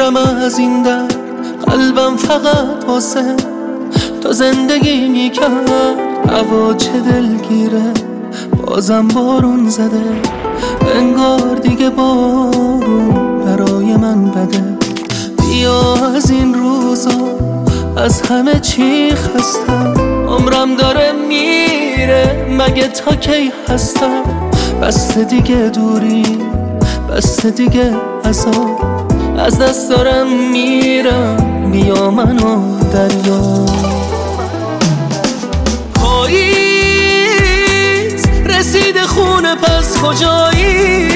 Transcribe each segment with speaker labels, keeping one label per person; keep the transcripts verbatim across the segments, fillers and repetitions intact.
Speaker 1: میرم از این در، قلبم فقط واسه تو زندگی میکرد. هوا چه دلگیره، بازم بارون زده، انگار دیگه بارون برای من بده. بیا از این روزا، از همه چی خستم، عمرم داره میره، مگه تا کی هستم؟ بس دیگه دوری، بس دیگه عذاب، از دست دارم میرم، بیا منو دریا. پاییز رسید خونه، پس کجایی؟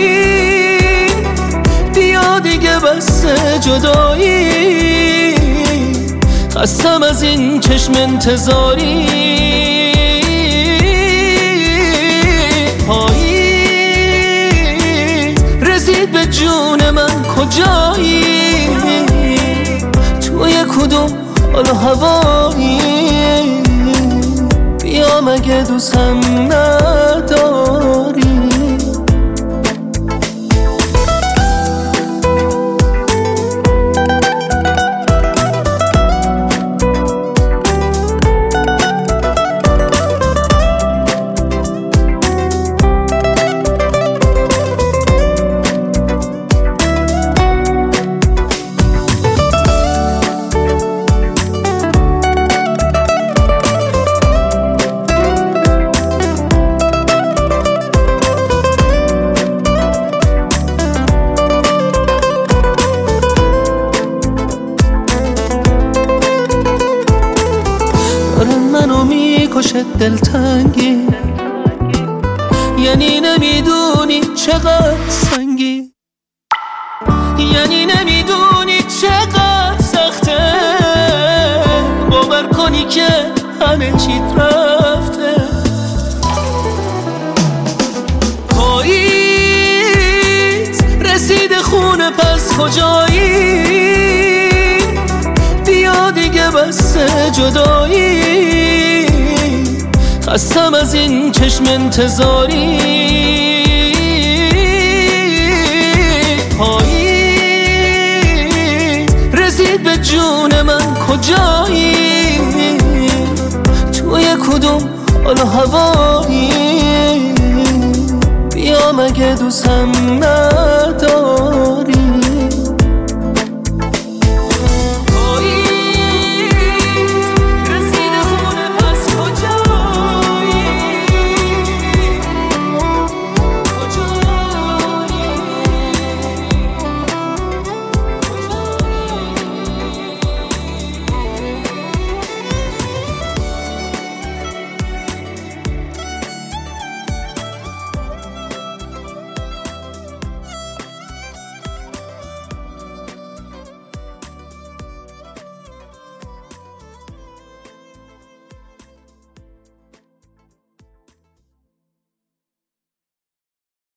Speaker 1: بیا دیگه بس جدایی، خستم از این چشم انتظاری. پاییز رسید به جون من، کجایی؟ توی کدوم حال و هوایی؟ بیا مگه دوستم نداری؟ منو میکشه دلتنگی، یعنی نمیدونی چقدر سنگی، یعنی نمیدونی چقدر سخته باور کنی که همه چیت رفته. پاییز رسید خونه، پس کجایی؟ بیا دیگه بس جدایی، خستم از این چشم انتظاری. پاییز رسید به جون من، کجایی؟ توی کدوم حال و هوایی؟ بیا مگه دوستم نداری؟